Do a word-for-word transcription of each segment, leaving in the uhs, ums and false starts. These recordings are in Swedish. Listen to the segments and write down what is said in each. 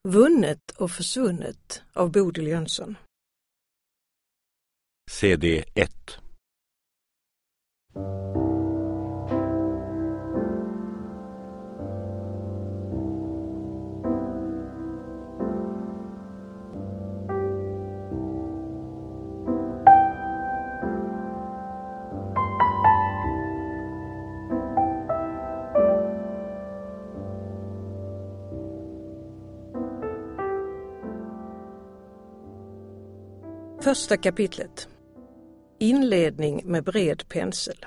Vunnet och försvunnet av Bodil Jönsson. C D ett. Första kapitlet. Inledning med bred pensel.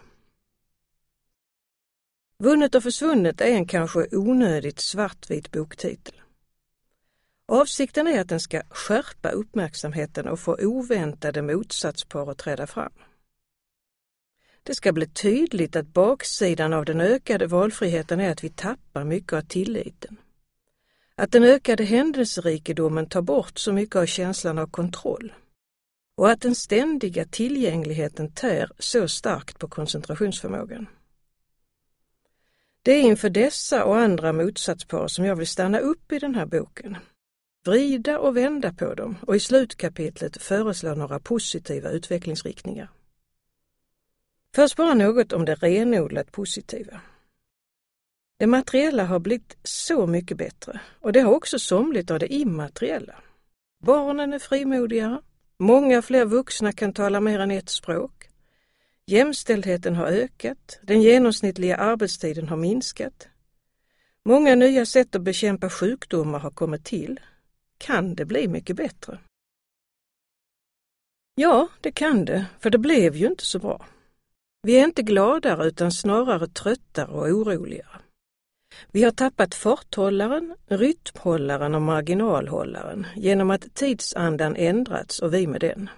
Vunnet och försvunnet är en kanske onödigt svartvit boktitel. Avsikten är att den ska skärpa uppmärksamheten och få oväntade motsatspar att träda fram. Det ska bli tydligt att baksidan av den ökade valfriheten är att vi tappar mycket av tilliten. Att den ökade händelserikedomen tar bort så mycket av känslan av kontroll. Och att den ständiga tillgängligheten tär så starkt på koncentrationsförmågan. Det är inför dessa och andra motsatspar som jag vill stanna upp i den här boken. Vrida och vända på dem och i slutkapitlet föreslå några positiva utvecklingsriktningar. Först bara något om det renodlat positiva. Det materiella har blivit så mycket bättre och det har också somligt av det immateriella. Barnen är frimodigare. Många fler vuxna kan tala mer än ett språk. Jämställdheten har ökat. Den genomsnittliga arbetstiden har minskat. Många nya sätt att bekämpa sjukdomar har kommit till. Kan det bli mycket bättre? Ja, det kan det, för det blev ju inte så bra. Vi är inte gladare utan snarare tröttare och oroligare. Vi har tappat farthållaren, rytmhållaren och marginalhållaren genom att tidsandan ändrats och vi med den.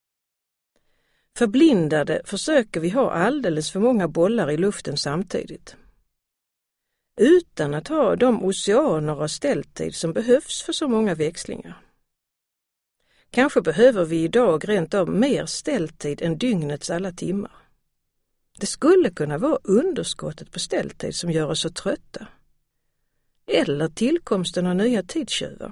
Förblindade försöker vi ha alldeles för många bollar i luften samtidigt. Utan att ha de oceaner av ställtid som behövs för så många växlingar. Kanske behöver vi idag rent av mer ställtid än dygnets alla timmar. Det skulle kunna vara underskottet på ställtid som gör oss så trötta. Eller tillkomsten av nya tidstjuvar.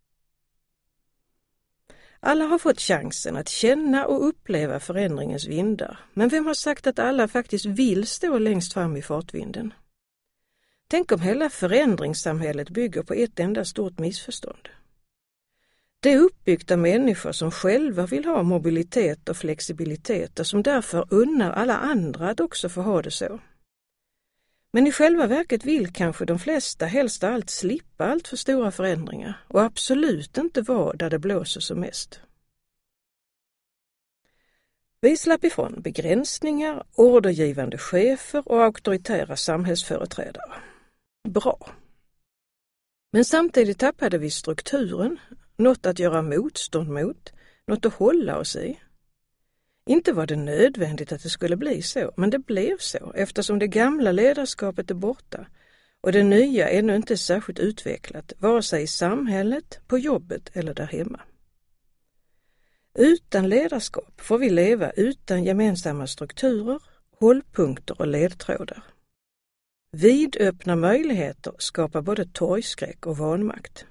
Alla har fått chansen att känna och uppleva förändringens vindar. Men vem har sagt att alla faktiskt vill stå längst fram i fartvinden? Tänk om hela förändringssamhället bygger på ett enda stort missförstånd. Det är uppbyggt av människor som själva vill ha mobilitet och flexibilitet och som därför unnar alla andra att också få ha det så. Men i själva verket vill kanske de flesta helst allt slippa allt för stora förändringar och absolut inte vara där det blåser som mest. Vi slapp ifrån begränsningar, ordergivande chefer och auktoritära samhällsföreträdare. Bra. Men samtidigt tappade vi strukturen, något att göra motstånd mot, något att hålla oss i. Inte var det nödvändigt att det skulle bli så, men det blev så eftersom det gamla ledarskapet är borta och det nya ännu inte är särskilt utvecklat, vare sig i samhället, på jobbet eller där hemma. Utan ledarskap får vi leva utan gemensamma strukturer, hållpunkter och ledtrådar. Vidöppna möjligheter skapar både torgskräck och vanmakt.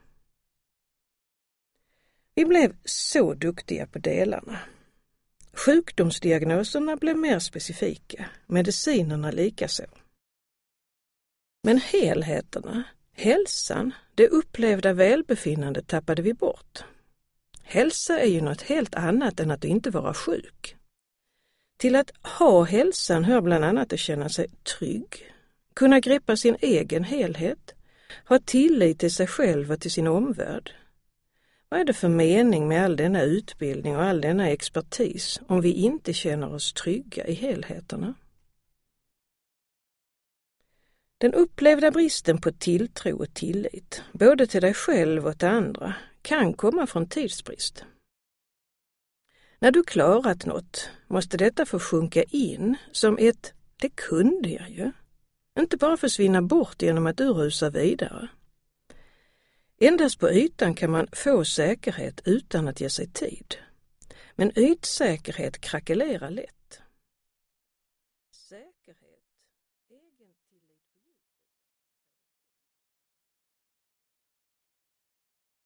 Vi blev så duktiga på delarna. Sjukdomsdiagnoserna blev mer specifika, medicinerna likaså. Men helheterna, hälsan, det upplevda välbefinnandet tappade vi bort. Hälsa är ju något helt annat än att inte vara sjuk. Till att ha hälsan hör bland annat att känna sig trygg, kunna greppa sin egen helhet, ha tillit till sig själv och till sin omvärld. Vad är det för mening med all denna utbildning och all denna expertis om vi inte känner oss trygga i helheterna? Den upplevda bristen på tilltro och tillit, både till dig själv och till andra, kan komma från tidsbrist. När du klarat något måste detta få sjunka in som ett "det kunde jag ju", inte bara försvinna bort genom att du rusar vidare. Endast på ytan kan man få säkerhet utan att ge sig tid. Men ytsäkerhet krackelerar lätt.